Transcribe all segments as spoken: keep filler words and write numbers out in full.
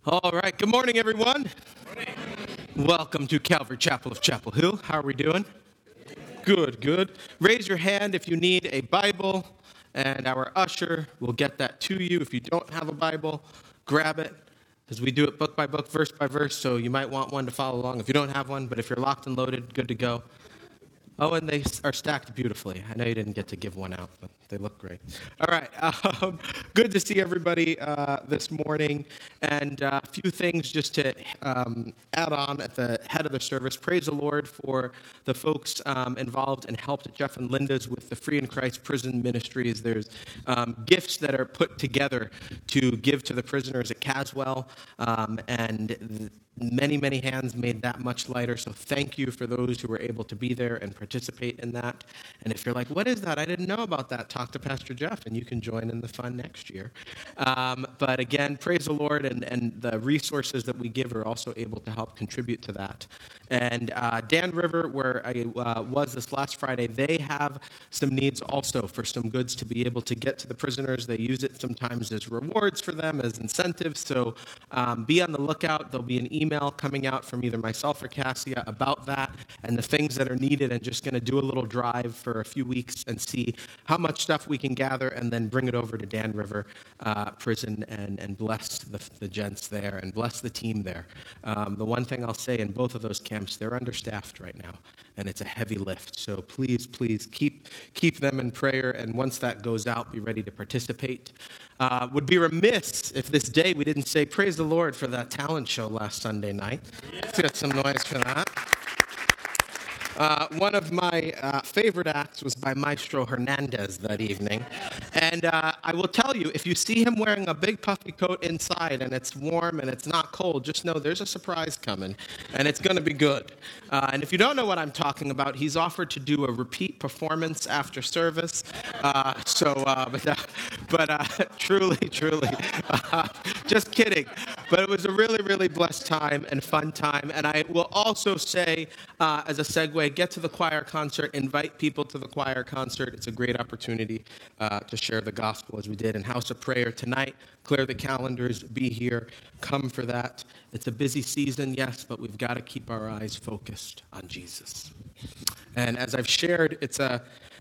All right. Good morning, everyone. Good morning. Welcome to Calvary Chapel of Chapel Hill. How are we doing? Good, good. Raise your hand if you need a Bible, and our usher will get that to you. If you don't have a Bible, grab it, because we do it book by book, verse by verse, so you might want one to follow along if you don't have one, but if you're locked and loaded, good to go. Oh, and they are stacked beautifully. I know you didn't get to give one out, but they look great. All right. Um, good to see everybody uh, this morning. And uh, a few things just to um, add on at the head of the service. Praise the Lord for the folks um, involved and helped at Jeff and Linda's with the Free in Christ Prison Ministries. There's um, gifts that are put together to give to the prisoners at Caswell. Um, and th- Many, many hands made that much lighter, so thank you for those who were able to be there and participate in that. And if you're like, what is that? I didn't know about that. Talk to Pastor Jeff, and you can join in the fun next year. Um, but again, praise the Lord, and, and the resources that we give are also able to help contribute to that. And uh, Dan River, where I uh, was this last Friday, they have some needs also for some goods to be able to get to the prisoners. They use it sometimes as rewards for them, as incentives, so um, be on the lookout. There'll be an email email coming out from either myself or Cassia about that and the things that are needed, and just going to do a little drive for a few weeks and see how much stuff we can gather and then bring it over to Dan River uh, Prison and, and bless the, the gents there and bless the team there. Um, the one thing I'll say in both of those camps, they're understaffed right now, and it's a heavy lift. So please, please keep keep them in prayer, and once that goes out, be ready to participate. Uh, would be remiss if this day we didn't say praise the Lord for that talent show last Sunday night. Let's get some noise for that. Uh, one of my uh, favorite acts was by Maestro Hernandez that evening. And uh, I will tell you, if you see him wearing a big puffy coat inside and it's warm and it's not cold, just know there's a surprise coming, and it's going to be good. Uh, and if you don't know what I'm talking about, he's offered to do a repeat performance after service. Uh, so, uh, but, uh, but uh, truly, truly, uh, just kidding. But it was a really, really blessed time and fun time. And I will also say, uh, as a segue, get to the choir concert, invite people to the choir concert. It's a great opportunity uh, to share the gospel as we did in House of Prayer tonight. Clear the calendars, be here, come for that. It's a busy season, yes, but we've got to keep our eyes focused on Jesus. And as I've shared, it's a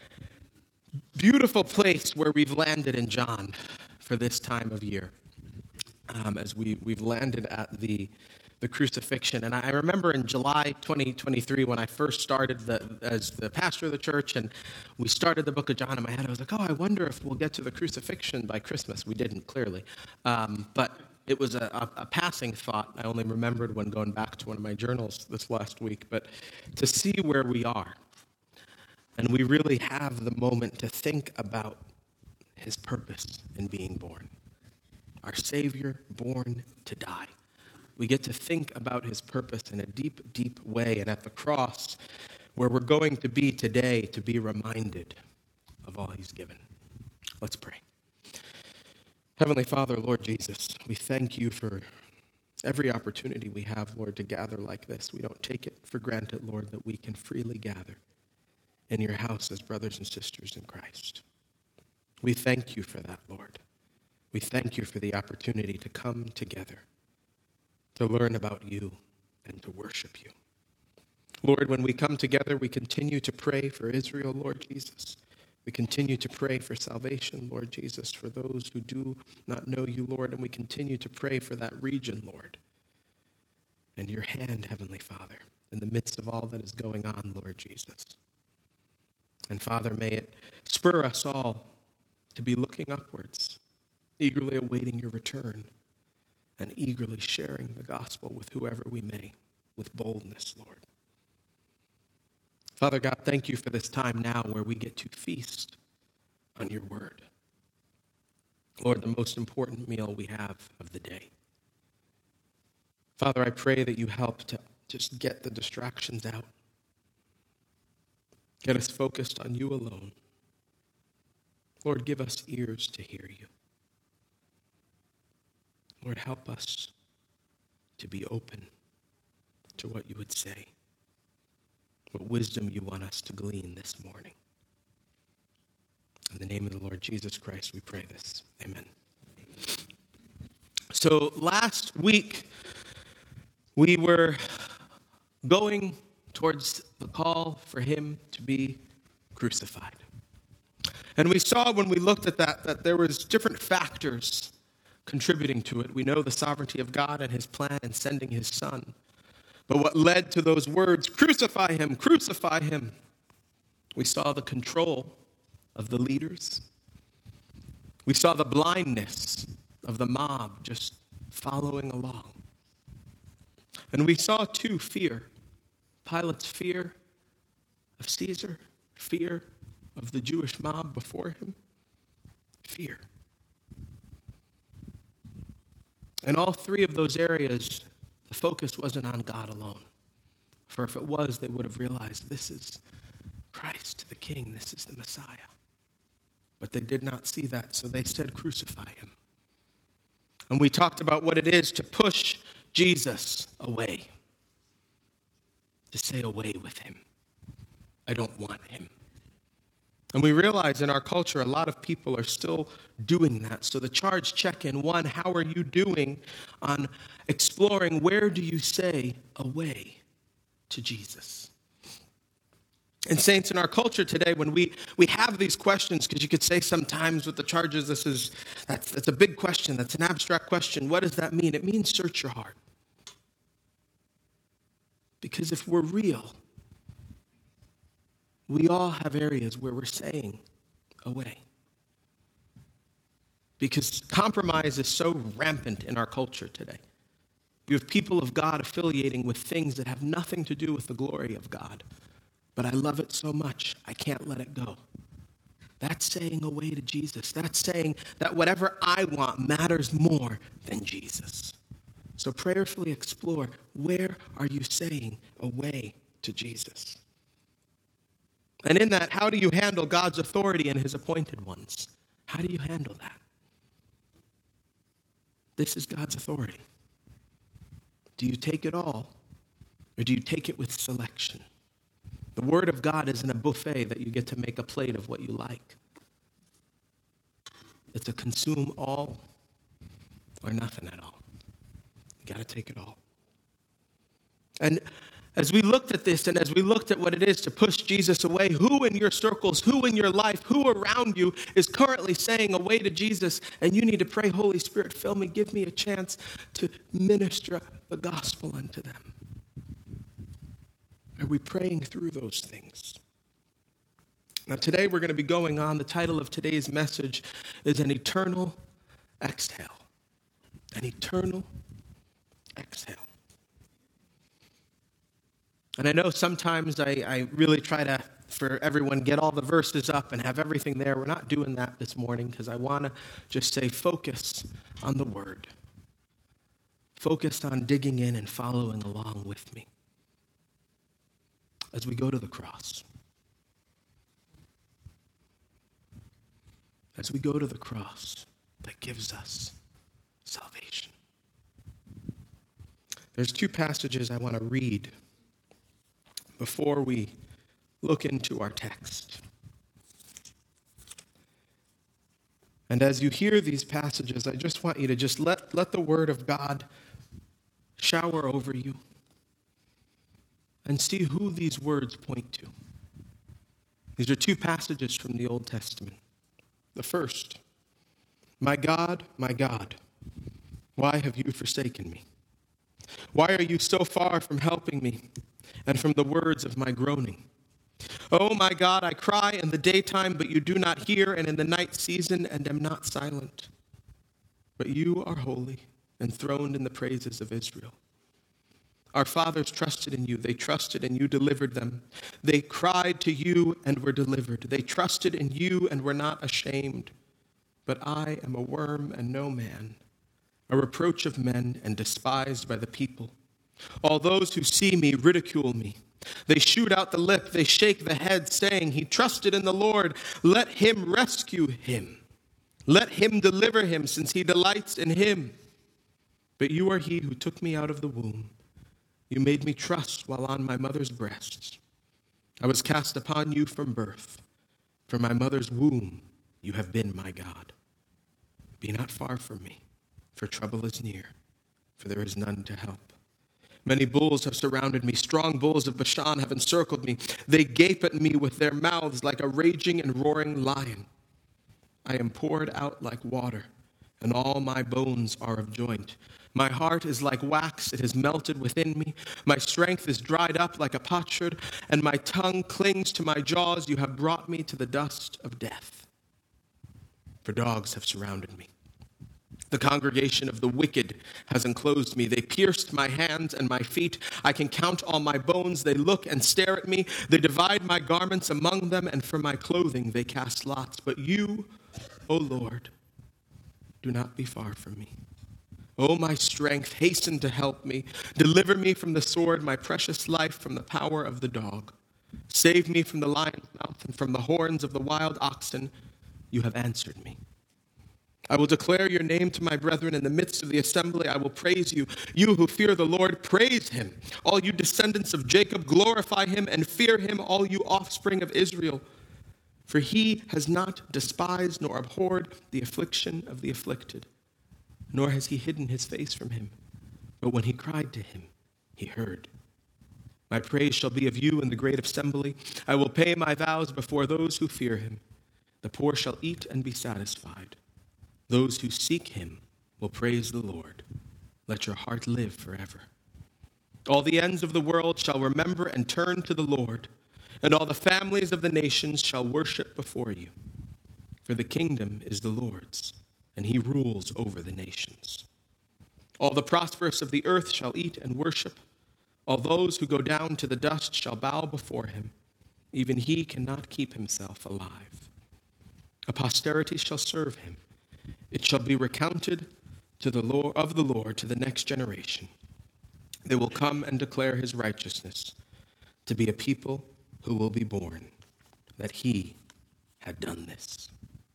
beautiful place where we've landed in John for this time of year. Um, as we, we've landed at the the crucifixion. And I remember in July twenty twenty-three, when I first started the, as the pastor of the church, and we started the book of John in my head, I was like, oh, I wonder if we'll get to the crucifixion by Christmas. We didn't, clearly. Um, but it was a, a, a passing thought. I only remembered when going back to one of my journals this last week. But to see where we are, and we really have the moment to think about his purpose in being born. Our Savior born to die. We get to think about his purpose in a deep, deep way, and at the cross, where we're going to be today, to be reminded of all he's given. Let's pray. Heavenly Father, Lord Jesus, we thank you for every opportunity we have, Lord, to gather like this. We don't take it for granted, Lord, that we can freely gather in your house as brothers and sisters in Christ. We thank you for that, Lord. We thank you for the opportunity to come together, to learn about you and to worship you. Lord, when we come together, we continue to pray for Israel, Lord Jesus. We continue to pray for salvation, Lord Jesus, for those who do not know you, Lord, and we continue to pray for that region, Lord. And your hand, Heavenly Father, in the midst of all that is going on, Lord Jesus. And Father, may it spur us all to be looking upwards, eagerly awaiting your return, and eagerly sharing the gospel with whoever we may, with boldness, Lord. Father God, thank you for this time now where we get to feast on your word. Lord, the most important meal we have of the day. Father, I pray that you help to just get the distractions out. Get us focused on you alone. Lord, give us ears to hear you. Lord, help us to be open to what you would say, what wisdom you want us to glean this morning. In the name of the Lord Jesus Christ, we pray this. Amen. So last week, we were going towards the call for him to be crucified. And we saw when we looked at that, that there was different factors contributing to it. We know the sovereignty of God and his plan in sending his son. But what led to those words, crucify him, crucify him, we saw the control of the leaders. We saw the blindness of the mob just following along. And we saw, too, fear. Pilate's fear of Caesar, fear of the Jewish mob before him, fear. In all three of those areas, the focus wasn't on God alone. For if it was, they would have realized this is Christ, the King, this is the Messiah. But they did not see that, so they said, crucify him. And we talked about what it is to push Jesus away. To say away with him. I don't want him. And we realize in our culture, a lot of people are still doing that. So the charge check-in, one, how are you doing on exploring where do you say away to Jesus? And saints, in our culture today, when we, we have these questions, because you could say sometimes with the charges, this is that's, that's a big question, that's an abstract question. What does that mean? It means search your heart. Because if we're real, we all have areas where we're saying away. Because compromise is so rampant in our culture today. You have people of God affiliating with things that have nothing to do with the glory of God. But I love it so much, I can't let it go. That's saying away to Jesus. That's saying that whatever I want matters more than Jesus. So prayerfully explore, where are you saying away to Jesus? And in that, how do you handle God's authority and his appointed ones? How do you handle that? This is God's authority. Do you take it all, or do you take it with selection? The word of God isn't a buffet that you get to make a plate of what you like. It's a consume all or nothing at all. You got to take it all. And as we looked at this and as we looked at what it is to push Jesus away, who in your circles, who in your life, who around you is currently saying away to Jesus, and you need to pray, Holy Spirit, fill me, give me a chance to minister the gospel unto them. Are we praying through those things? Now today we're going to be going on, the title of today's message is An Eternal Exhale. An Eternal Exhale. And I know sometimes I, I really try to, for everyone, get all the verses up and have everything there. We're not doing that this morning because I want to just say focus on the word. Focus on digging in and following along with me as we go to the cross. As we go to the cross that gives us salvation. There's two passages I want to read before we look into our text. And as you hear these passages, I just want you to just let, let the word of God shower over you and see who these words point to. These are two passages from the Old Testament. The first, my God, my God, why have you forsaken me? Why are you so far from helping me and from the words of my groaning? Oh my God, I cry in the daytime, but you do not hear, and in the night season, and am not silent. But you are holy, enthroned in the praises of Israel. Our fathers trusted in you. They trusted and you delivered them. They cried to you and were delivered. They trusted in you and were not ashamed. But I am a worm and no man, a reproach of men and despised by the people. All those who see me ridicule me. They shoot out the lip. They shake the head, saying, he trusted in the Lord. Let him rescue him. Let him deliver him, since he delights in him. But you are he who took me out of the womb. You made me trust while on my mother's breasts. I was cast upon you from birth. From my mother's womb, you have been my God. Be not far from me. for trouble is near, for there is none to help. Many bulls have surrounded me. Strong bulls of Bashan have encircled me. They gape at me with their mouths like a raging and roaring lion. I am poured out like water, and all my bones are of joint. My heart is like wax, it has melted within me. My strength is dried up like a potsherd, and my tongue clings to my jaws. You have brought me to the dust of death. For dogs have surrounded me. The congregation of the wicked has enclosed me. They pierced my hands and my feet. I can count all my bones. They look and stare at me. They divide my garments among them, and for my clothing they cast lots. But you, O Lord, do not be far from me. O my strength, hasten to help me. Deliver me from the sword, my precious life from the power of the dog. Save me from the lion's mouth and from the horns of the wild oxen. You have answered me. I will declare your name to my brethren in the midst of the assembly. I will praise you. You who fear the Lord, praise him. All you descendants of Jacob, glorify him and fear him, all you offspring of Israel. For he has not despised nor abhorred the affliction of the afflicted, nor has he hidden his face from him. But when he cried to him, he heard. My praise shall be of you in the great assembly. I will pay my vows before those who fear him. The poor shall eat and be satisfied. Those who seek him will praise the Lord. Let your heart live forever. All the ends of the world shall remember and turn to the Lord, and all the families of the nations shall worship before you. For the kingdom is the Lord's, and he rules over the nations. All the prosperous of the earth shall eat and worship. All those who go down to the dust shall bow before him. Even he cannot keep himself alive. A posterity shall serve him. It shall be recounted to the Lord, of the Lord to the next generation. They will come and declare his righteousness, to be a people who will be born, that he had done this.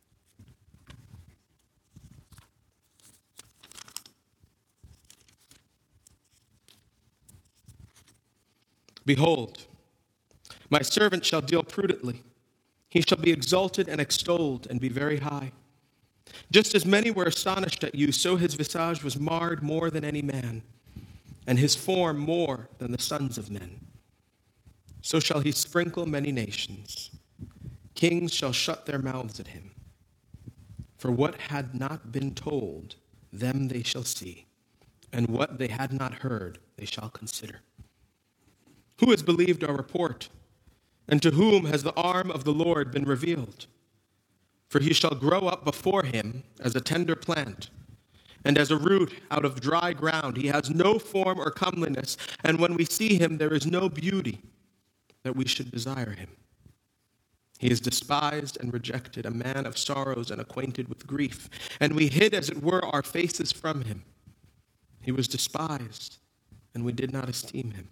Behold, my servant shall deal prudently. He shall be exalted and extolled and be very high. Just as many were astonished at you, so his visage was marred more than any man, and his form more than the sons of men. So shall he sprinkle many nations. Kings shall shut their mouths at him. For what had not been told, them they shall see, and what they had not heard, they shall consider. Who has believed our report? And to whom has the arm of the Lord been revealed? For he shall grow up before him as a tender plant, and as a root out of dry ground. He has no form or comeliness, and when we see him, there is no beauty that we should desire him. He is despised and rejected, a man of sorrows and acquainted with grief, and we hid, as it were, our faces from him. He was despised, and we did not esteem him.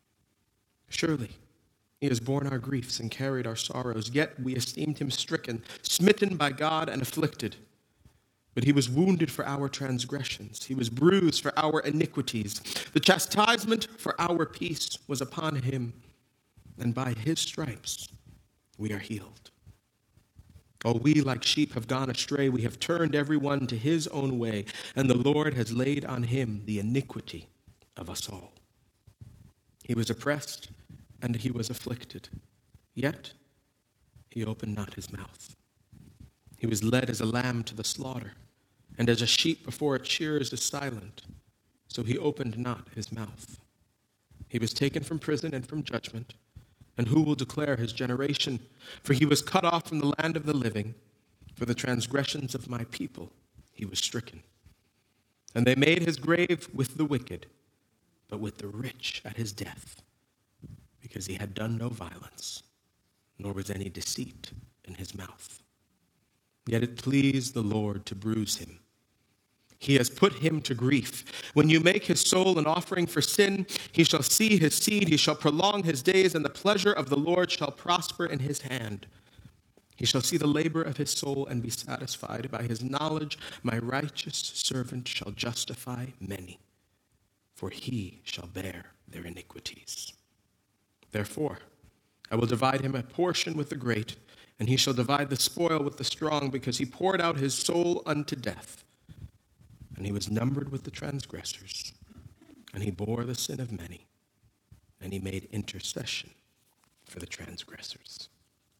Surely he has borne our griefs and carried our sorrows, yet we esteemed him stricken, smitten by God, and afflicted. But he was wounded for our transgressions. He was bruised for our iniquities. The chastisement for our peace was upon him, and by his stripes we are healed. All we like sheep have gone astray. We have turned every one to his own way, and the Lord has laid on him the iniquity of us all. He was oppressed and he was afflicted, yet he opened not his mouth. He was led as a lamb to the slaughter, and as a sheep before its shearers is silent, so he opened not his mouth. He was taken from prison and from judgment, and who will declare his generation? For he was cut off from the land of the living. For the transgressions of my people he was stricken. And they made his grave with the wicked, but with the rich at his death, because he had done no violence, nor was any deceit in his mouth. Yet it pleased the Lord to bruise him. He has put him to grief. When you make his soul an offering for sin, he shall see his seed, he shall prolong his days, and the pleasure of the Lord shall prosper in his hand. He shall see the labor of his soul and be satisfied. By his knowledge my righteous servant shall justify many, for he shall bear their iniquities. Therefore, I will divide him a portion with the great, and he shall divide the spoil with the strong, because he poured out his soul unto death, and he was numbered with the transgressors, and he bore the sin of many, and he made intercession for the transgressors.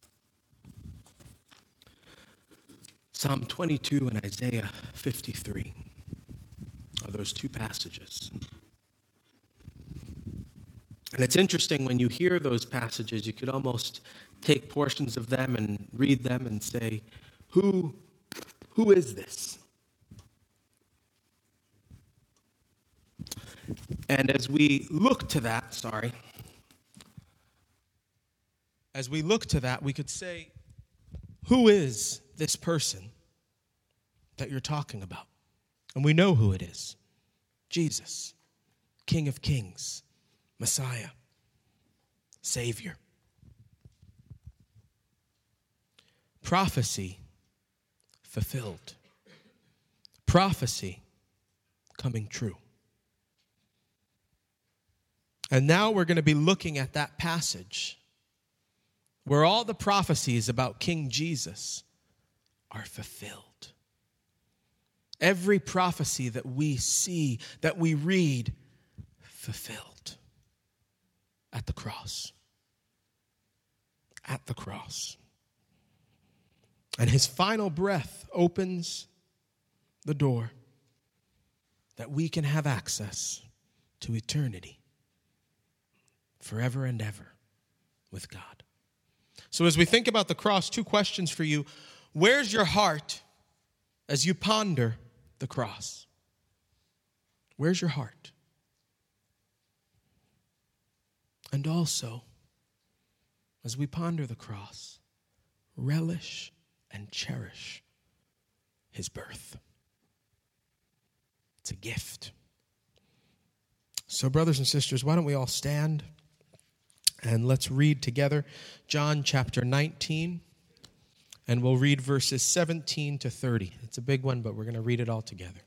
Psalm twenty-two and Isaiah fifty-three are those two passages. And it's interesting when you hear those passages, you could almost take portions of them and read them and say, who, who is this? And as we look to that, sorry, as we look to that, we could say, who is this person that you're talking about? And we know who it is. Jesus, King of Kings, Messiah, Savior. Prophecy fulfilled. Prophecy coming true. And now we're going to be looking at that passage where all the prophecies about King Jesus are fulfilled. Every prophecy that we see, that we read, fulfilled at the cross. At the cross. And his final breath opens the door that we can have access to eternity forever and ever with God. So as we think about the cross, two questions for you. Where's your heart as you ponder the cross? Where's your heart? And also, as we ponder the cross, relish and cherish his birth. It's a gift. So, brothers and sisters, why don't we all stand and let's read together John chapter nineteen, and we'll read verses seventeen to thirty. It's a big one, but we're going to read it all together.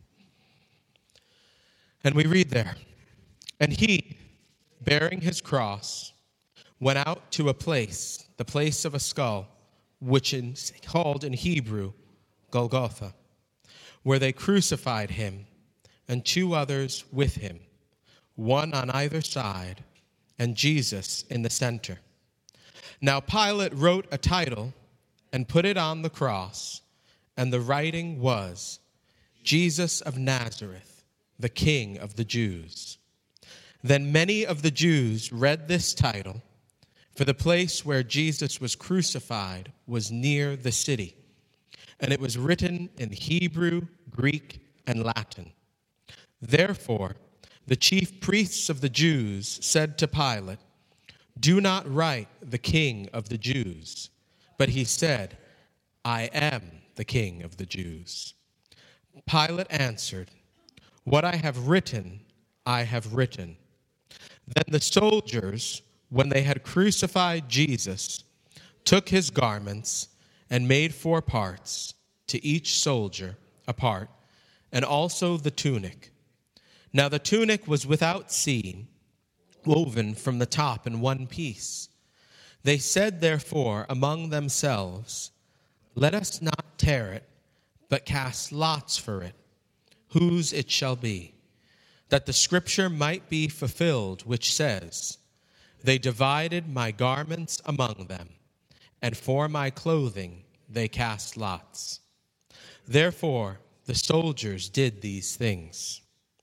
And we read there, and he, bearing his cross, went out to a place, the place of a skull, which is called in Hebrew Golgotha, where they crucified him, and two others with him, one on either side, and Jesus in the center. Now Pilate wrote a title and put it on the cross, and the writing was, Jesus of Nazareth, the King of the Jews. Then many of the Jews read this title, for the place where Jesus was crucified was near the city, and it was written in Hebrew, Greek, and Latin. Therefore, the chief priests of the Jews said to Pilate, "Do not write the King of the Jews." But he said, "I am the King of the Jews." Pilate answered, "What I have written, I have written." Then the soldiers, when they had crucified Jesus, took his garments and made four parts, to each soldier a part, and also the tunic. Now the tunic was without seam, woven from the top in one piece. They said therefore among themselves, "Let us not tear it, but cast lots for it, whose it shall be, that the scripture might be fulfilled, which says, 'They divided my garments among them, and for my clothing they cast lots.' Therefore the soldiers did these things.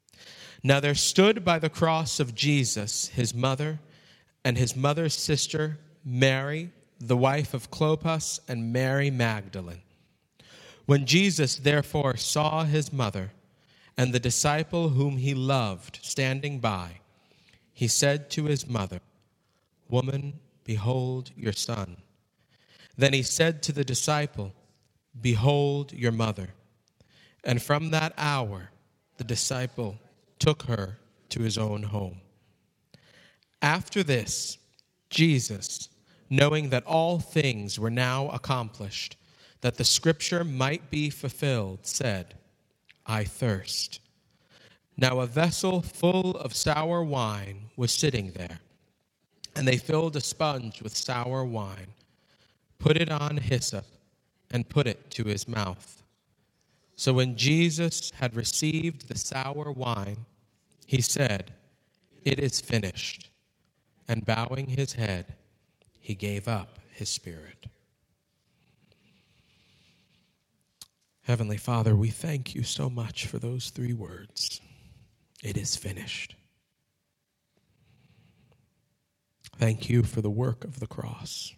Now there stood by the cross of Jesus his mother and his mother's sister, Mary, the wife of Clopas, and Mary Magdalene. When Jesus therefore saw his mother and the disciple whom he loved standing by, he said to his mother, 'Woman, behold your son.' Then he said to the disciple, 'Behold your mother.' And from that hour the disciple took her to his own home. After this, Jesus, knowing that all things were now accomplished, that the scripture might be fulfilled, said, 'I thirst.' Now a vessel full of sour wine was sitting there, and they filled a sponge with sour wine, put it on hyssop, and put it to his mouth. So when Jesus had received the sour wine, he said, "It is finished." And bowing his head, he gave up his spirit. Heavenly Father, we thank you so much for those three words. It is finished. Thank you for the work of the cross.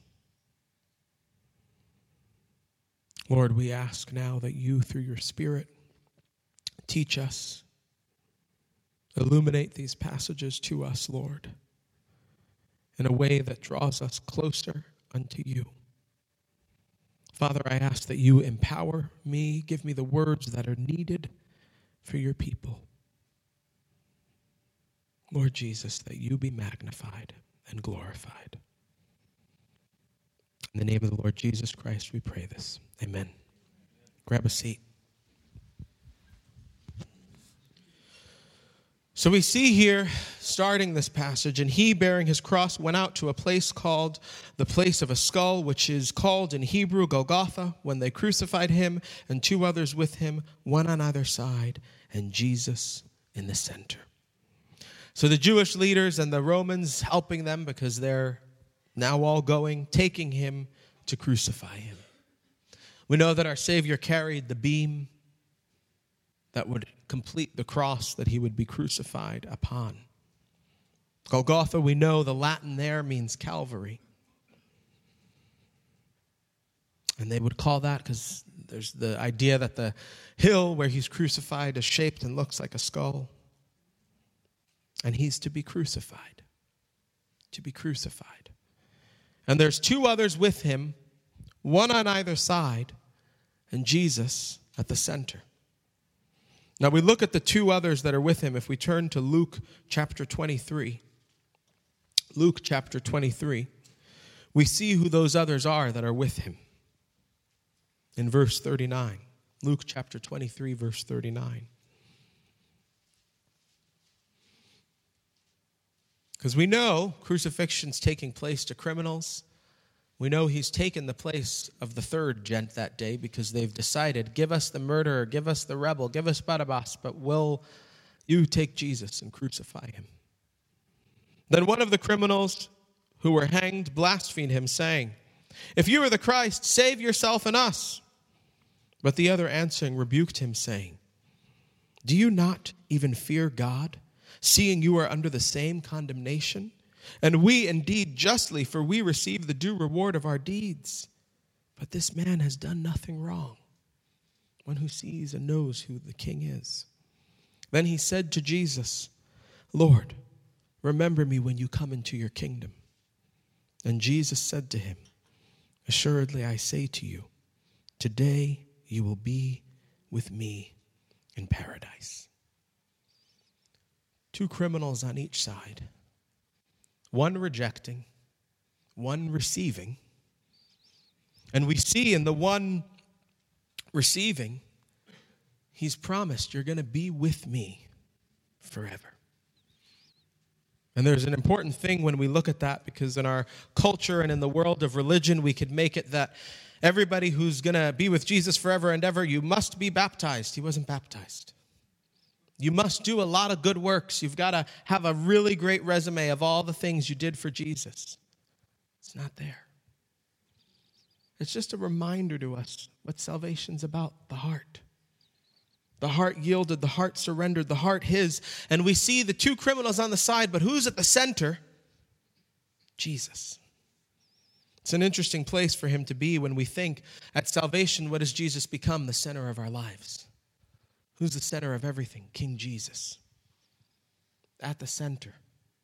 Lord, we ask now that you, through your Spirit, teach us, illuminate these passages to us, Lord, in a way that draws us closer unto you. Father, I ask that you empower me, give me the words that are needed for your people. Lord Jesus, that you be magnified and glorified. In the name of the Lord Jesus Christ, we pray this. Amen. Grab a seat. So we see here, starting this passage, and he, bearing his cross, went out to a place called the place of a skull, which is called in Hebrew Golgotha, when they crucified him, and two others with him, one on either side, and Jesus in the center. So the Jewish leaders and the Romans helping them, because they're now all going, taking him to crucify him. We know that our Savior carried the beam that would complete the cross that he would be crucified upon. Golgotha, we know the Latin there means Calvary. And they would call that because there's the idea that the hill where he's crucified is shaped and looks like a skull. And he's to be crucified. To be crucified. And there's two others with him, one on either side, and Jesus at the center. Now we look at the two others that are with him. If we turn to Luke chapter twenty-three, Luke chapter twenty-three, we see who those others are that are with him. In verse thirty-nine, Luke chapter twenty-three, verse thirty-nine. Because we know crucifixion's taking place to criminals. We know he's taken the place of the third gent that day because they've decided, give us the murderer, give us the rebel, give us Barabbas, but will you take Jesus and crucify him? Then one of the criminals who were hanged blasphemed him, saying, if you are the Christ, save yourself and us. But the other answering rebuked him, saying, do you not even fear God, seeing you are under the same condemnation? And we indeed justly, for we receive the due reward of our deeds. But this man has done nothing wrong, one who sees and knows who the king is. Then he said to Jesus, Lord, remember me when you come into your kingdom. And Jesus said to him, assuredly I say to you, today you will be with me in paradise. Two criminals on each side. One rejecting, one receiving. And we see in the one receiving, he's promised, you're going to be with me forever. And there's an important thing when we look at that, because in our culture and in the world of religion, we could make it that everybody who's going to be with Jesus forever and ever, you must be baptized. He wasn't baptized. You must do a lot of good works. You've got to have a really great resume of all the things you did for Jesus. It's not there. It's just a reminder to us what salvation's about, the heart. The heart yielded, the heart surrendered, the heart his. And we see the two criminals on the side, but who's at the center? Jesus. It's an interesting place for him to be when we think at salvation, what does Jesus become? The center of our lives. Who's the center of everything? King Jesus. At the center.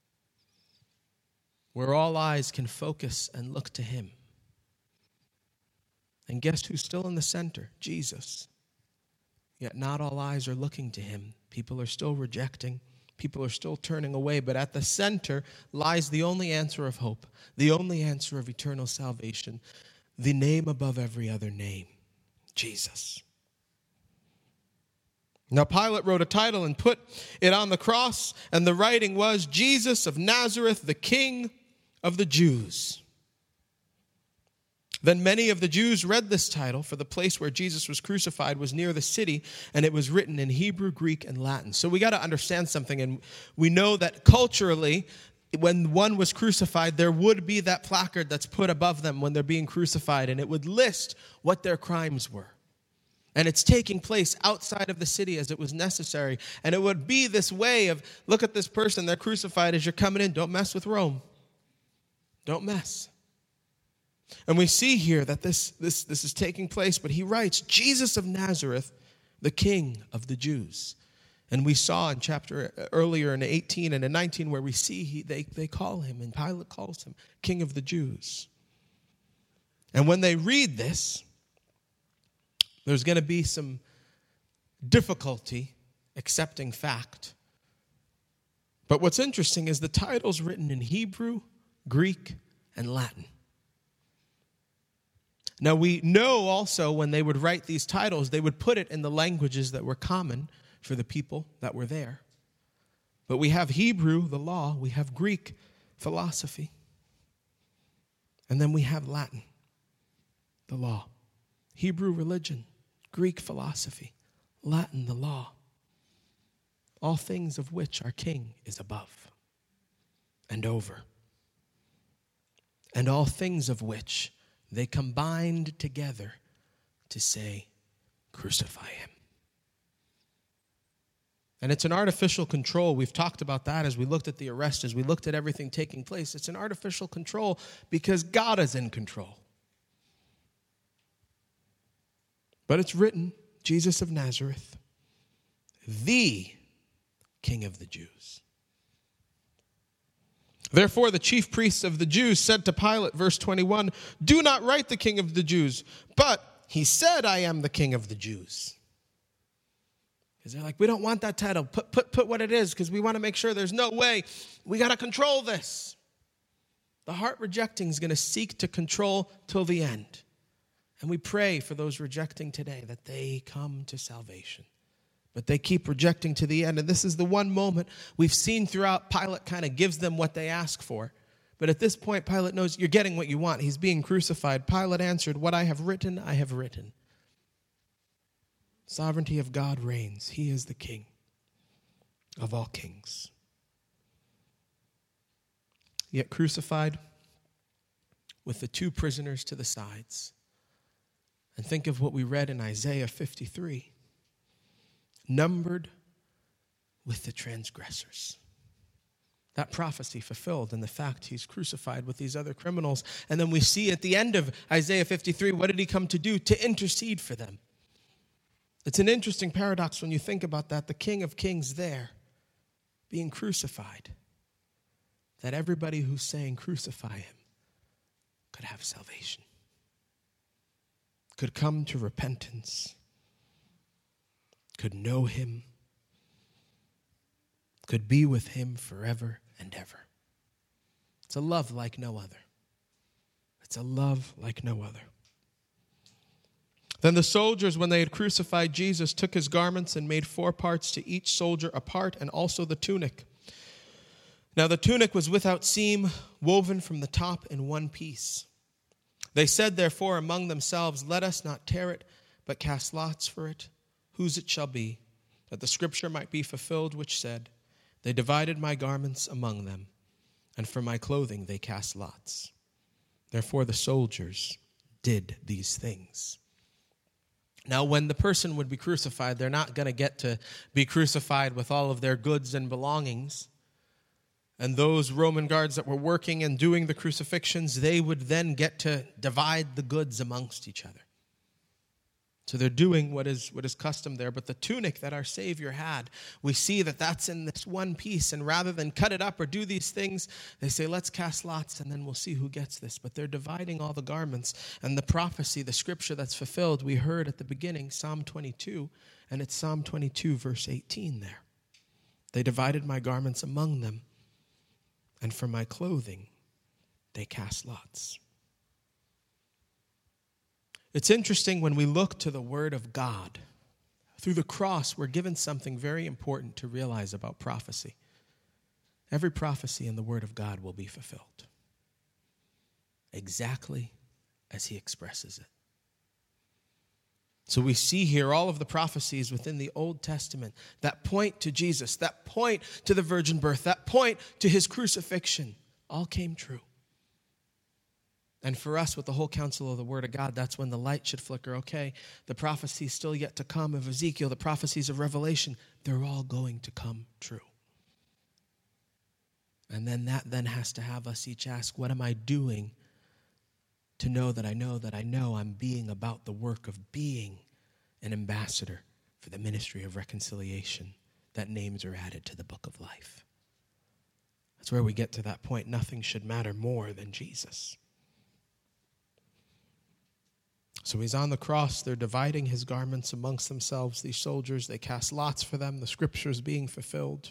Where all eyes can focus and look to him. And guess who's still in the center? Jesus. Yet not all eyes are looking to him. People are still rejecting. People are still turning away. But at the center lies the only answer of hope. The only answer of eternal salvation. The name above every other name. Jesus. Now Pilate wrote a title and put it on the cross, and the writing was, Jesus of Nazareth, the King of the Jews. Then many of the Jews read this title, for the place where Jesus was crucified was near the city, and it was written in Hebrew, Greek, and Latin. So we got to understand something, and we know that culturally, when one was crucified, there would be that placard that's put above them when they're being crucified, and it would list what their crimes were. And it's taking place outside of the city as it was necessary. And it would be this way of, look at this person, they're crucified as you're coming in. Don't mess with Rome. Don't mess. And we see here that this, this, this is taking place, but he writes, Jesus of Nazareth, the King of the Jews. And we saw in chapter earlier in eighteen and in nineteen where we see he, they, they call him, and Pilate calls him King of the Jews. And when they read this, there's going to be some difficulty accepting fact. But what's interesting is the title's written in Hebrew, Greek, and Latin. Now, we know also when they would write these titles, they would put it in the languages that were common for the people that were there. But we have Hebrew, the law. We have Greek, philosophy. And then we have Latin, the law. Hebrew, religion. Greek, philosophy. Latin, the law. All things of which our King is above and over. And all things of which they combined together to say, crucify him. And it's an artificial control. We've talked about that as we looked at the arrest, as we looked at everything taking place. It's an artificial control because God is in control. But it's written, Jesus of Nazareth, the King of the Jews. Therefore, the chief priests of the Jews said to Pilate, verse twenty-one, do not write the King of the Jews, but he said, I am the King of the Jews. Because they're like, we don't want that title. Put, put, put what it is, because we want to make sure there's no way. We got to control this. The heart rejecting is going to seek to control till the end. And we pray for those rejecting today that they come to salvation. But they keep rejecting to the end. And this is the one moment we've seen throughout. Pilate kind of gives them what they ask for. But at this point, Pilate knows you're getting what you want. He's being crucified. Pilate answered, what I have written, I have written. Sovereignty of God reigns. He is the King of all kings. Yet crucified with the two prisoners to the sides. And think of what we read in Isaiah fifty-three. Numbered with the transgressors. That prophecy fulfilled in the fact he's crucified with these other criminals. And then we see at the end of Isaiah fifty-three, what did he come to do? To intercede for them. It's an interesting paradox when you think about that. The King of Kings there being crucified. That everybody who's saying crucify him could have salvation. Could come to repentance. Could know him. Could be with him forever and ever. It's a love like no other. It's a love like no other. Then the soldiers, when they had crucified Jesus, took his garments and made four parts, to each soldier a part, and also the tunic. Now the tunic was without seam, woven from the top in one piece. They said, therefore, among themselves, let us not tear it, but cast lots for it, whose it shall be, that the scripture might be fulfilled, which said, they divided my garments among them, and for my clothing they cast lots. Therefore the soldiers did these things. Now, when the person would be crucified, they're not going to get to be crucified with all of their goods and belongings. And those Roman guards that were working and doing the crucifixions, they would then get to divide the goods amongst each other. So they're doing what is what is custom there. But the tunic that our Savior had, we see that that's in this one piece. And rather than cut it up or do these things, they say, let's cast lots and then we'll see who gets this. But they're dividing all the garments. And the prophecy, the scripture that's fulfilled, we heard at the beginning, Psalm twenty-two. And it's Psalm twenty-two, verse eighteen there. They divided my garments among them. And for my clothing, they cast lots. It's interesting when we look to the Word of God. Through the cross, we're given something very important to realize about prophecy. Every prophecy in the Word of God will be fulfilled. Exactly as he expresses it. So we see here all of the prophecies within the Old Testament that point to Jesus, that point to the virgin birth, that point to his crucifixion, all came true. And for us, with the whole counsel of the Word of God, that's when the light should flicker. Okay, the prophecies still yet to come of Ezekiel, the prophecies of Revelation, they're all going to come true. And then that then has to have us each ask, what am I doing to know that I know that I know I'm being about the work of being an ambassador for the ministry of reconciliation, that names are added to the book of life. That's where we get to that point. Nothing should matter more than Jesus. So he's on the cross. They're dividing his garments amongst themselves, these soldiers. They cast lots for them. The scriptures being fulfilled.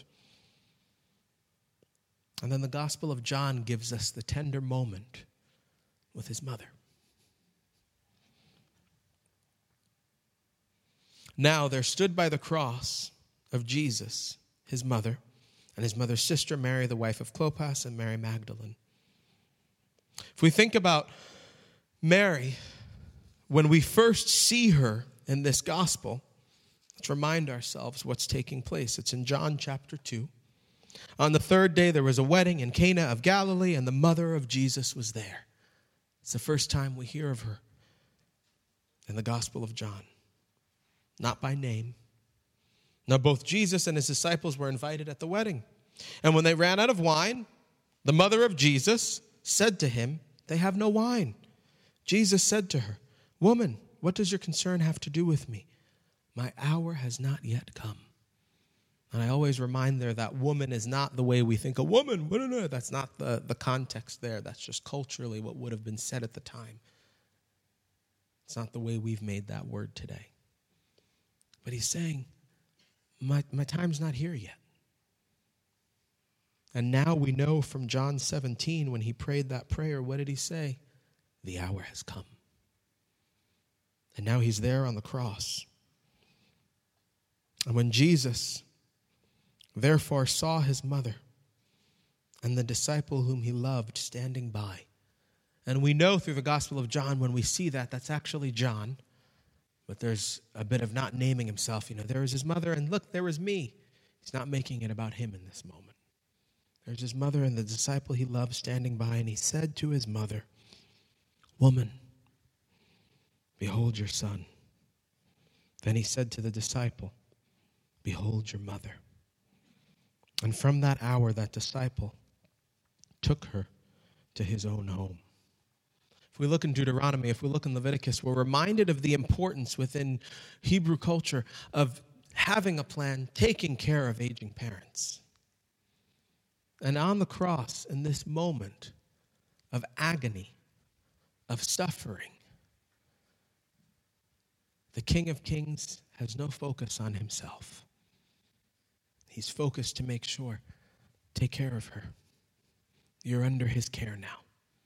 And then the Gospel of John gives us the tender moment with his mother. Now there stood by the cross of Jesus his mother, and his mother's sister Mary, the wife of Clopas, and Mary Magdalene. If we think about Mary, when we first see her in this gospel, let's remind ourselves what's taking place. It's in John chapter two. On the third day there was a wedding in Cana of Galilee, and the mother of Jesus was there. It's the first time we hear of her in the Gospel of John. Not by name. Now both Jesus and his disciples were invited at the wedding. And when they ran out of wine, the mother of Jesus said to him, "They have no wine." Jesus said to her, "Woman, what does your concern have to do with me? My hour has not yet come." And I always remind there that woman is not the way we think a woman. That's not the, the context there. That's just culturally what would have been said at the time. It's not the way we've made that word today. But he's saying, my, my time's not here yet. And now we know from John seventeen, when he prayed that prayer, what did he say? The hour has come. And now he's there on the cross. And when Jesus therefore saw his mother and the disciple whom he loved standing by. And we know through the Gospel of John, when we see that, that's actually John. But there's a bit of not naming himself. You know, there was his mother, and look, there was me. He's not making it about him in this moment. There's his mother and the disciple he loved standing by, and he said to his mother, "Woman, behold your son." Then he said to the disciple, "Behold your mother." And from that hour, that disciple took her to his own home. If we look in Deuteronomy, if we look in Leviticus, we're reminded of the importance within Hebrew culture of having a plan, taking care of aging parents. And on the cross, in this moment of agony, of suffering, the King of Kings has no focus on himself. He's focused to make sure, take care of her. You're under his care now.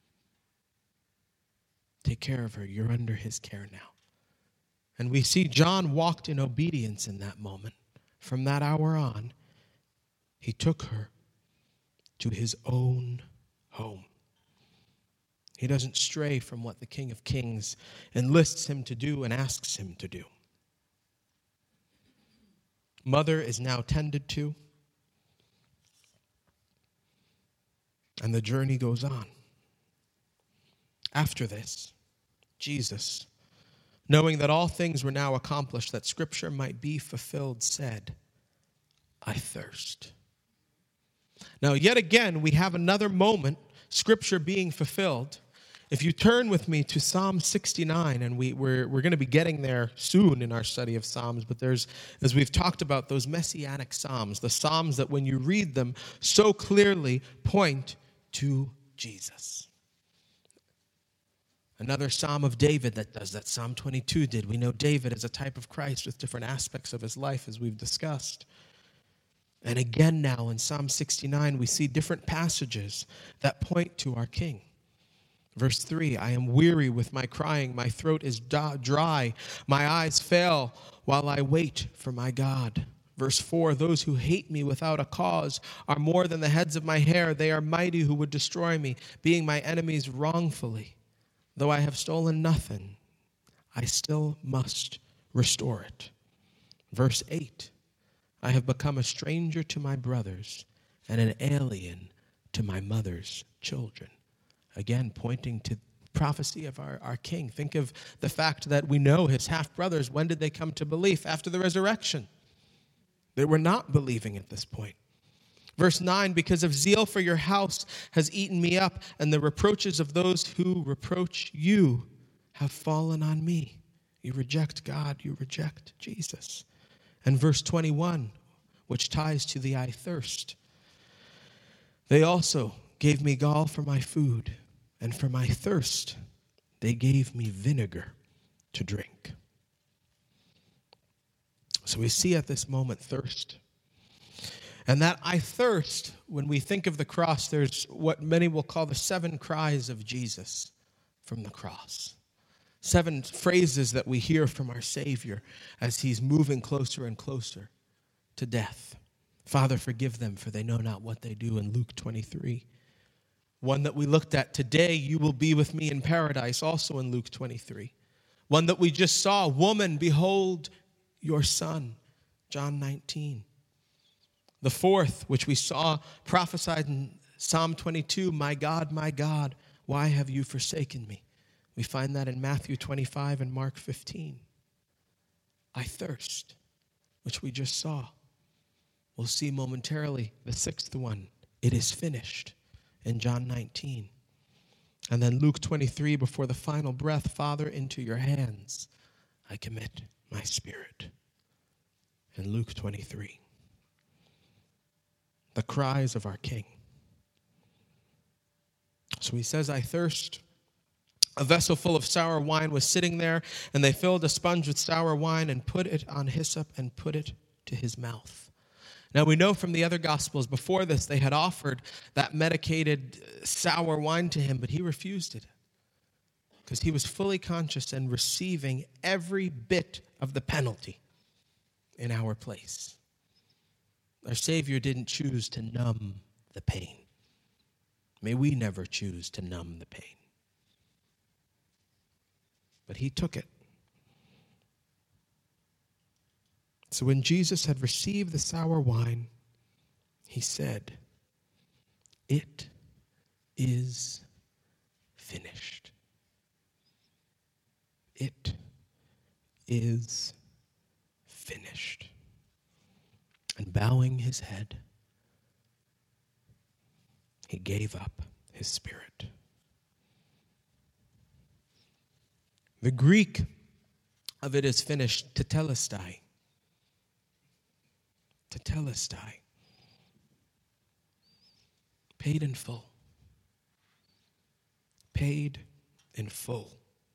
Take care of her. You're under his care now. And we see John walked in obedience in that moment. From that hour on, he took her to his own home. He doesn't stray from what the King of Kings enlists him to do and asks him to do. Mother is now tended to, and the journey goes on. After this, Jesus, knowing that all things were now accomplished, that Scripture might be fulfilled, said, "I thirst." Now, yet again, we have another moment, Scripture being fulfilled. If you turn with me to Psalm sixty-nine, and we, we're, we're going to be getting there soon in our study of Psalms, but there's, as we've talked about, those messianic Psalms, the Psalms that when you read them so clearly point to Jesus. Another Psalm of David that does that, Psalm twenty-two did. We know David is a type of Christ with different aspects of his life, as we've discussed. And again now in Psalm sixty-nine, we see different passages that point to our King. Verse three, "I am weary with my crying, my throat is dry, my eyes fail while I wait for my God." Verse four, "Those who hate me without a cause are more than the heads of my hair. They are mighty who would destroy me, being my enemies wrongfully." though I have stolen nothing, I still must restore it. Verse eight, I have become a stranger to my brothers and an alien to my mother's children. Again, pointing to prophecy of our, our king. Think of the fact that we know his half-brothers, when did they come to belief? After the resurrection. They were not believing at this point. Verse nine, because of zeal for your house has eaten me up, and the reproaches of those who reproach you have fallen on me. You reject God, you reject Jesus. And verse twenty-one, which ties to the I thirst. They also gave me gall for my food, and for my thirst they gave me vinegar to drink. So we see at this moment thirst. And that I thirst, when we think of the cross, there's what many will call the seven cries of Jesus from the cross. Seven phrases that we hear from our Savior as he's moving closer and closer to death. Father, forgive them, for they know not what they do, in Luke twenty-three. One that we looked at today, you will be with me in paradise, also in Luke twenty-three. One that we just saw, woman, behold your son, John nineteen. The fourth, which we saw prophesied in Psalm twenty-two, my God, my God, why have you forsaken me? We find that in Matthew twenty-five and Mark fifteen. I thirst, which we just saw. We'll see momentarily the sixth one, it is finished, in John nineteen. And then Luke twenty-three, before the final breath, Father, into your hands I commit my spirit. In Luke twenty-three. The cries of our King. So he says, I thirst. A vessel full of sour wine was sitting there, and they filled a sponge with sour wine and put it on hyssop and put it to his mouth. Now we know from the other Gospels, before this, they had offered that medicated sour wine to him, but he refused it because he was fully conscious and receiving every bit of the penalty in our place. Our Savior didn't choose to numb the pain. May we never choose to numb the pain. But he took it. So when Jesus had received the sour wine, he said, it is finished. It is finished. And bowing his head, he gave up his spirit. The Greek of it is finished, tetelestai. Tetelestai. Paid in full. Paid in full.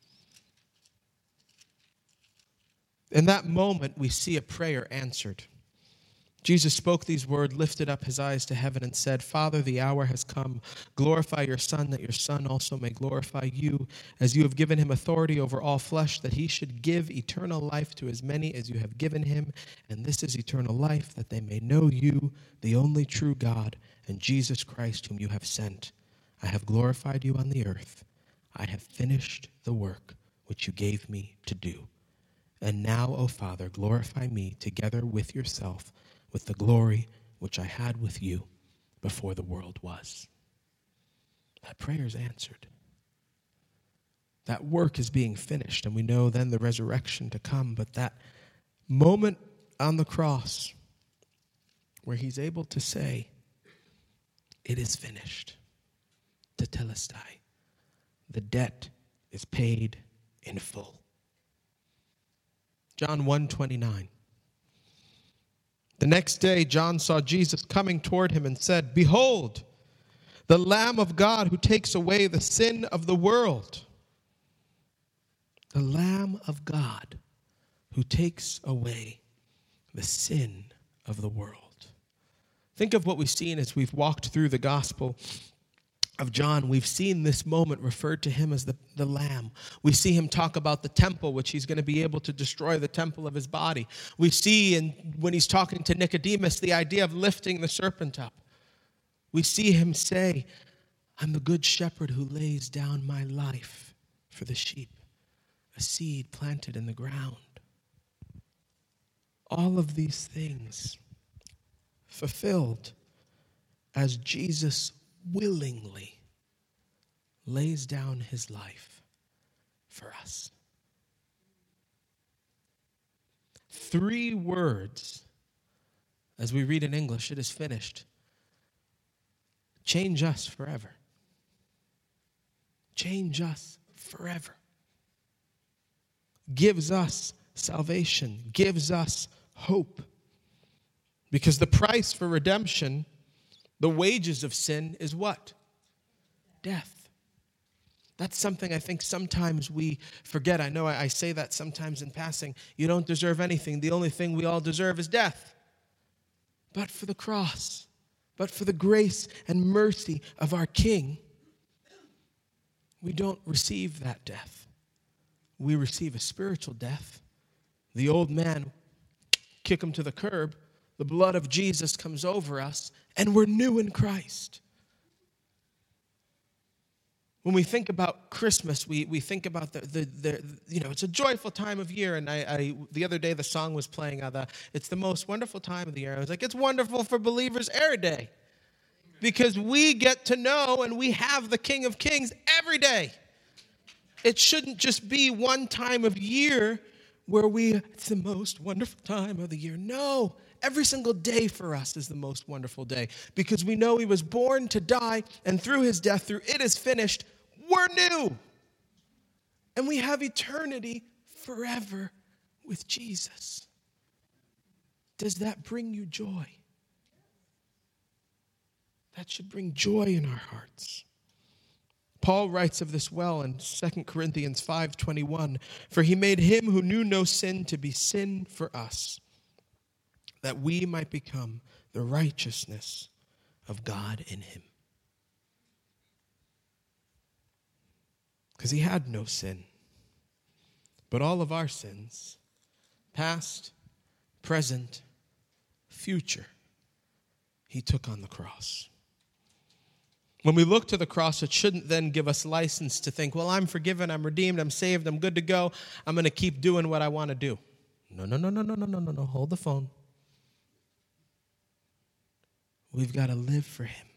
In that moment, we see a prayer answered. Jesus spoke these words, lifted up his eyes to heaven, and said, Father, the hour has come. Glorify your Son, that your Son also may glorify you, as you have given him authority over all flesh, that he should give eternal life to as many as you have given him. And this is eternal life, that they may know you, the only true God, and Jesus Christ, whom you have sent. I have glorified you on the earth. I have finished the work which you gave me to do. And now, O Father, glorify me together with yourself, with the glory which I had with you before the world was. That prayer is answered. That work is being finished, and we know then the resurrection to come. But that moment on the cross where he's able to say, it is finished. Tetelestai. The debt is paid in full. John one twenty-nine. The next day, John saw Jesus coming toward him and said, Behold, the Lamb of God who takes away the sin of the world. The Lamb of God who takes away the sin of the world. Think of what we've seen as we've walked through the Gospel of John. We've seen this moment referred to him as the, the Lamb. We see him talk about the temple, which he's going to be able to destroy the temple of his body. We see in, when he's talking to Nicodemus, the idea of lifting the serpent up. We see him say, I'm the good shepherd who lays down my life for the sheep, a seed planted in the ground. All of these things fulfilled as Jesus willingly lays down his life for us. Three words, as we read in English, it is finished, change us forever. Change us forever. Gives us salvation, gives us hope. Because the price for redemption, the wages of sin, is what? Death. That's something I think sometimes we forget. I know I, I say that sometimes in passing. You don't deserve anything. The only thing we all deserve is death. But for the cross, but for the grace and mercy of our King, we don't receive that death. We receive a spiritual death. The old man, kick him to the curb. The blood of Jesus comes over us, and we're new in Christ. When we think about Christmas, we, we think about the, the, the, you know, it's a joyful time of year. And I, I the other day, the song was playing, uh, the, it's the most wonderful time of the year. I was like, it's wonderful for believers every day. Because we get to know and we have the King of Kings every day. It shouldn't just be one time of year where we, it's the most wonderful time of the year. No, every single day for us is the most wonderful day. Because we know he was born to die, and through his death, through it is finished, we're new. And we have eternity forever with Jesus. Does that bring you joy? That should bring joy in our hearts. Paul writes of this well in Second Corinthians five twenty-one, for he made him who knew no sin to be sin for us, that we might become the righteousness of God in him. Because he had no sin. But all of our sins, past, present, future, he took on the cross. When we look to the cross, it shouldn't then give us license to think, well, I'm forgiven, I'm redeemed, I'm saved, I'm good to go. I'm going to keep doing what I want to do. No, no, no, no, no, no, no, no, no. Hold the phone. We've got to live for him.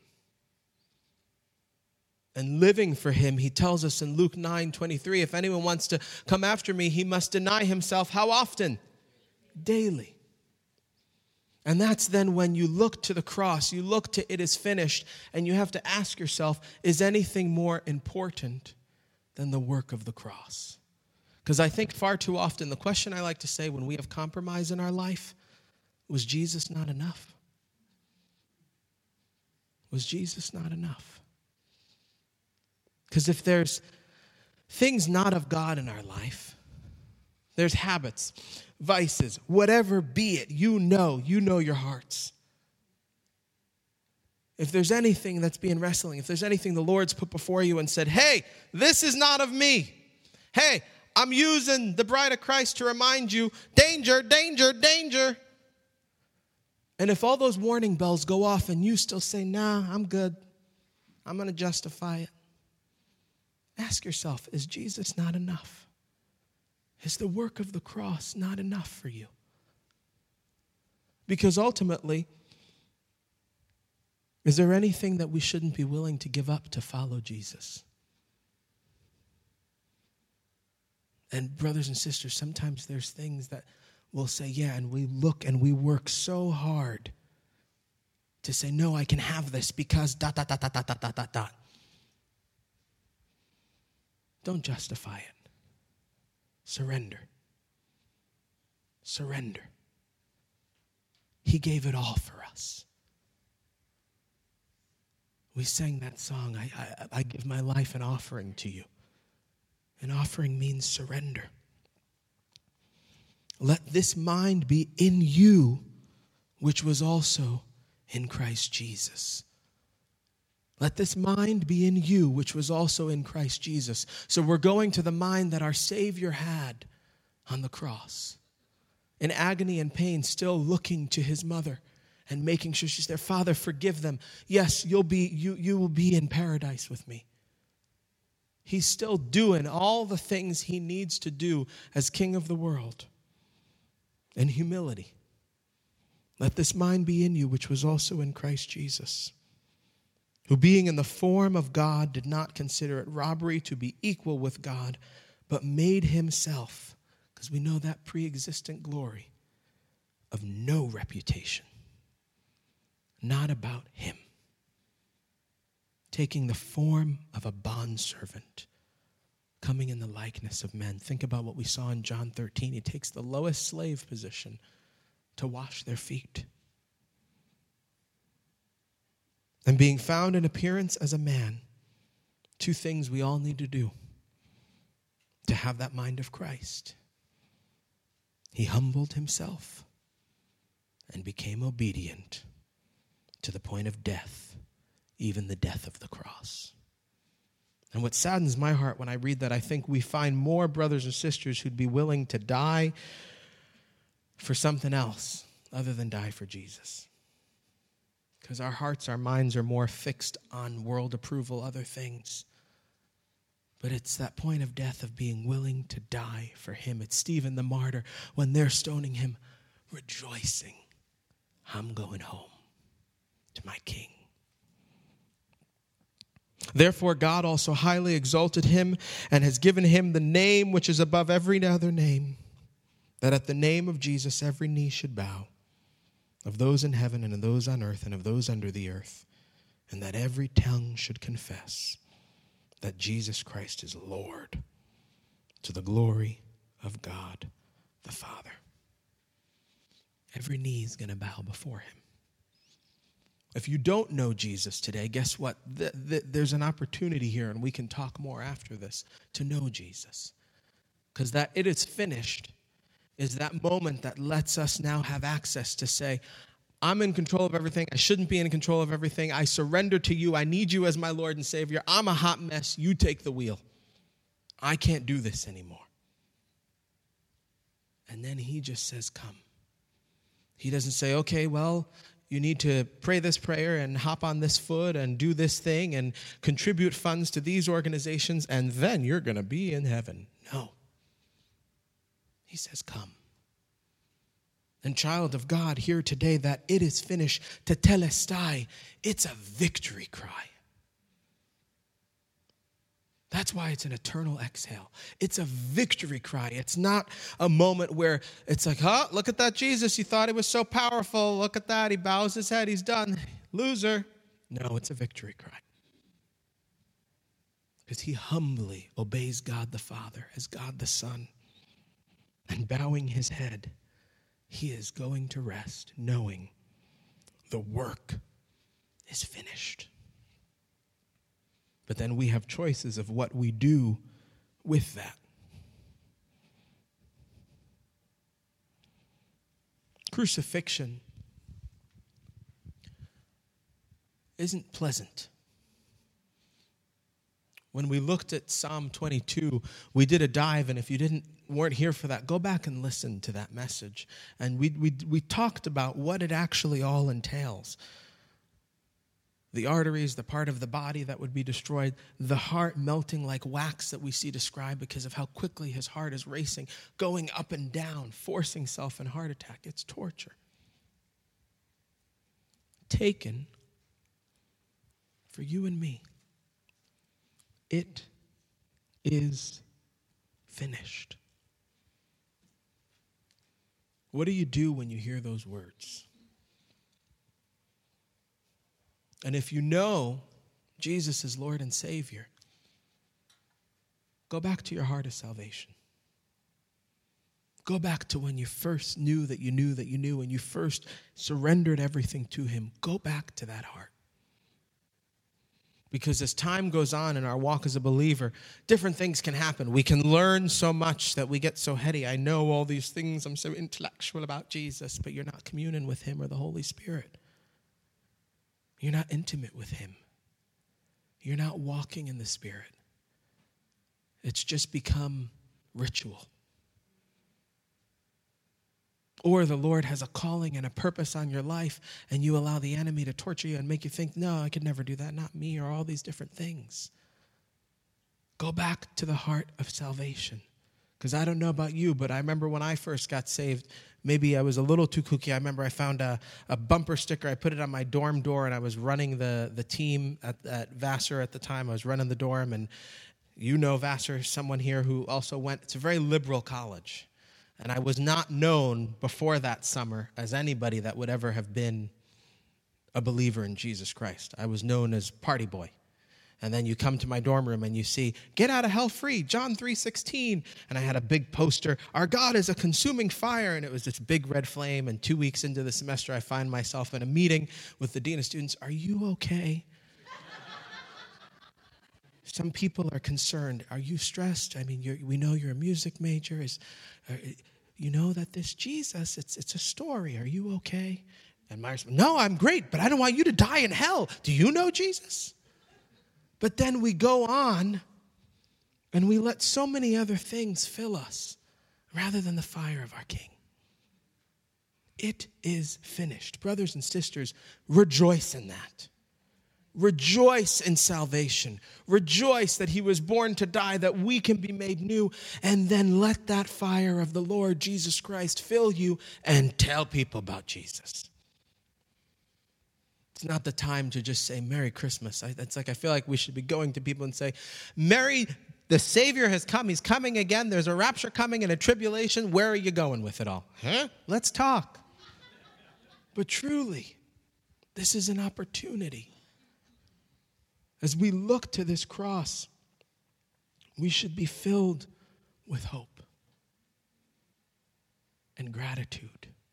And living for him, he tells us in Luke nine twenty-three, if anyone wants to come after me, he must deny himself how often? Daily. And that's then when you look to the cross, you look to it is finished, and you have to ask yourself, is anything more important than the work of the cross? Because I think far too often, the question I like to say when we have compromise in our life, was Jesus not enough? Was Jesus not enough? Because if there's things not of God in our life, there's habits, vices, whatever be it, you know, you know your hearts. If there's anything that's being wrestling, if there's anything the Lord's put before you and said, hey, this is not of me. Hey, I'm using the bride of Christ to remind you, danger, danger, danger. And if all those warning bells go off and you still say, nah, I'm good, I'm going to justify it. Ask yourself, is Jesus not enough? Is the work of the cross not enough for you? Because ultimately, is there anything that we shouldn't be willing to give up to follow Jesus? And brothers and sisters, sometimes there's things that we'll say, yeah, and we look and we work so hard to say, no, I can have this because dot, dot, dot, dot, dot, dot, dot, dot. Don't justify it. Surrender. Surrender. He gave it all for us. We sang that song, I, I, I give my life an offering to you. An offering means surrender. Let this mind be in you, which was also in Christ Jesus. Let this mind be in you, which was also in Christ Jesus. So we're going to the mind that our Savior had on the cross. In agony and pain, still looking to his mother and making sure she's there. Father, forgive them. Yes, you'll be, you, you will be in paradise with me. He's still doing all the things he needs to do as king of the world. In humility. Let this mind be in you, which was also in Christ Jesus, who being in the form of God did not consider it robbery to be equal with God, but made himself, because we know that pre-existent glory, of no reputation, not about him, taking the form of a bondservant, coming in the likeness of men. Think about what we saw in John thirteen. He takes the lowest slave position to wash their feet. And being found in appearance as a man, two things we all need to do to have that mind of Christ. He humbled himself and became obedient to the point of death, even the death of the cross. And what saddens my heart when I read that, I think we find more brothers and sisters who'd be willing to die for something else other than die for Jesus. Because our hearts, our minds are more fixed on world approval, other things. But it's that point of death of being willing to die for him. It's Stephen the martyr, when they're stoning him, rejoicing, I'm going home to my king. Therefore, God also highly exalted him and has given him the name which is above every other name, that at the name of Jesus every knee should bow, of those in heaven and of those on earth and of those under the earth, and that every tongue should confess that Jesus Christ is Lord, to the glory of God the Father. Every knee is going to bow before him. If you don't know Jesus today, guess what? The, the, there's an opportunity here, and we can talk more after this, to know Jesus. Because that it is finished is that moment that lets us now have access to say, I'm in control of everything. I shouldn't be in control of everything. I surrender to you. I need you as my Lord and Savior. I'm a hot mess. You take the wheel. I can't do this anymore. And then he just says, come. He doesn't say, okay, well, you need to pray this prayer and hop on this foot and do this thing and contribute funds to these organizations, and then you're going to be in heaven. No. He says, come. And child of God, hear today that it is finished. Tetelestai, it's a victory cry. That's why it's an eternal exhale. It's a victory cry. It's not a moment where it's like, huh, look at that Jesus. You thought he was so powerful. Look at that. He bows his head. He's done. Loser. No, it's a victory cry. Because he humbly obeys God the Father as God the Son. And bowing his head, he is going to rest, knowing the work is finished. But then we have choices of what we do with that. Crucifixion isn't pleasant. When we looked at Psalm twenty-two, we did a dive, and if you didn't weren't here for that, go back and listen to that message. And we we we talked about what it actually all entails. The arteries, the part of the body that would be destroyed, the heart melting like wax that we see described because of how quickly his heart is racing, going up and down, forcing self in heart attack. It's torture. Taken for you and me. It is finished. What do you do when you hear those words? And if you know Jesus is Lord and Savior, go back to your heart of salvation. Go back to when you first knew that you knew that you knew, when you first surrendered everything to him. Go back to that heart. Because as time goes on in our walk as a believer, different things can happen. We can learn so much that we get so heady. I know all these things. I'm so intellectual about Jesus, but you're not communing with him or the Holy Spirit. You're not intimate with him. You're not walking in the Spirit. It's just become ritual. Or the Lord has a calling and a purpose on your life, and you allow the enemy to torture you and make you think, no, I could never do that, not me, or all these different things. Go back to the heart of salvation. Because I don't know about you, but I remember when I first got saved, maybe I was a little too kooky. I remember I found a, a bumper sticker. I put it on my dorm door, and I was running the, the team at, at Vassar at the time. I was running the dorm, and you know Vassar, someone here who also went. It's a very liberal college. And I was not known before that summer as anybody that would ever have been a believer in Jesus Christ. I was known as party boy. And then you come to my dorm room and you see, get out of hell free, John three sixteen. And I had a big poster, our God is a consuming fire. And it was this big red flame. And two weeks into the semester, I find myself in a meeting with the dean of students. Are you okay? Some people are concerned. Are you stressed? I mean, you're, we know you're a music major. Is, uh, you know that this Jesus, it's, it's a story. Are you okay? And my response, no, I'm great, but I don't want you to die in hell. Do you know Jesus? But then we go on and we let so many other things fill us rather than the fire of our King. It is finished. Brothers and sisters, rejoice in that. Rejoice in salvation. Rejoice that he was born to die, that we can be made new. And then let that fire of the Lord Jesus Christ fill you and tell people about Jesus. It's not the time to just say, Merry Christmas. I, it's like I feel like we should be going to people and say, Merry, the Savior has come. He's coming again. There's a rapture coming and a tribulation. Where are you going with it all? Huh? Let's talk. But truly, this is an opportunity. As we look to this cross, we should be filled with hope and gratitude.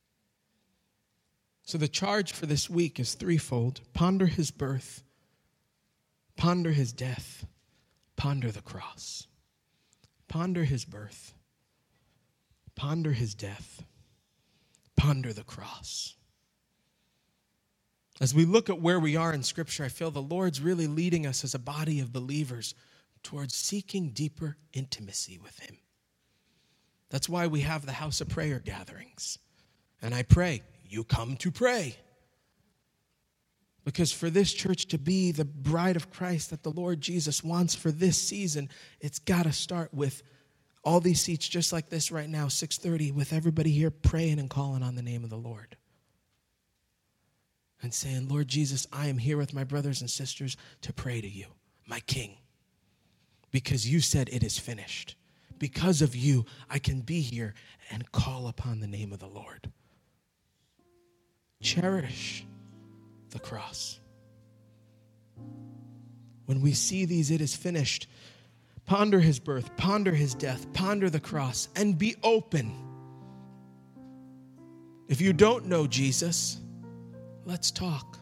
So the charge for this week is threefold. Ponder his birth, ponder his death, ponder the cross. Ponder his birth, ponder his death, ponder the cross. As we look at where we are in Scripture, I feel the Lord's really leading us as a body of believers towards seeking deeper intimacy with him. That's why we have the house of prayer gatherings. And I pray, you come to pray. Because for this church to be the bride of Christ that the Lord Jesus wants for this season, it's got to start with all these seats just like this right now, six thirty, with everybody here praying and calling on the name of the Lord. And saying, Lord Jesus, I am here with my brothers and sisters to pray to you, my King. Because you said it is finished. Because of you, I can be here and call upon the name of the Lord. Cherish the cross. When we see these, it is finished. Ponder his birth, ponder his death, ponder the cross, and be open. If you don't know Jesus, let's talk.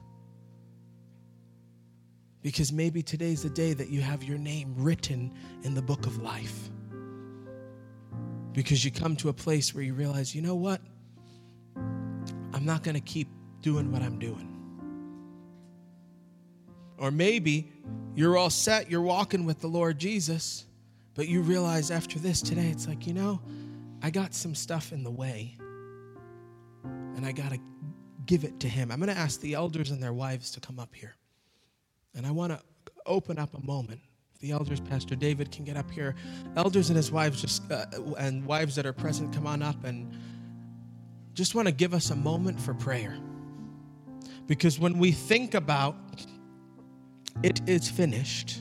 Because maybe today's the day that you have your name written in the book of life. Because you come to a place where you realize, you know what? I'm not going to keep doing what I'm doing. Or maybe you're all set, you're walking with the Lord Jesus, but you realize after this today, it's like, you know, I got some stuff in the way, and I got to give it to him. I'm going to ask the elders and their wives to come up here. And I want to open up a moment. If the elders, Pastor David, can get up here. Elders and his wives, just uh, and wives that are present, come on up and just want to give us a moment for prayer. Because when we think about it is finished,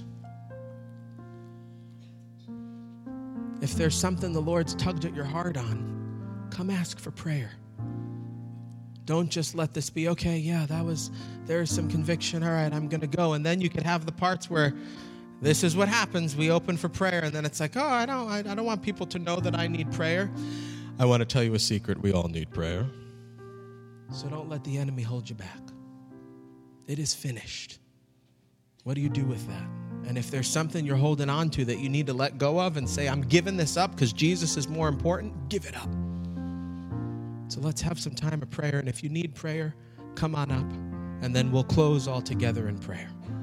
if there's something the Lord's tugged at your heart on, come ask for prayer. Don't just let this be, okay, yeah, that was, there's some conviction. All right, I'm going to go. And then you could have the parts where this is what happens. We open for prayer, and then it's like, oh, I don't, I, I don't want people to know that I need prayer. I want to tell you a secret. We all need prayer. So don't let the enemy hold you back. It is finished. What do you do with that? And if there's something you're holding on to that you need to let go of and say, I'm giving this up because Jesus is more important, give it up. So let's have some time of prayer. And if you need prayer, come on up. And then we'll close all together in prayer.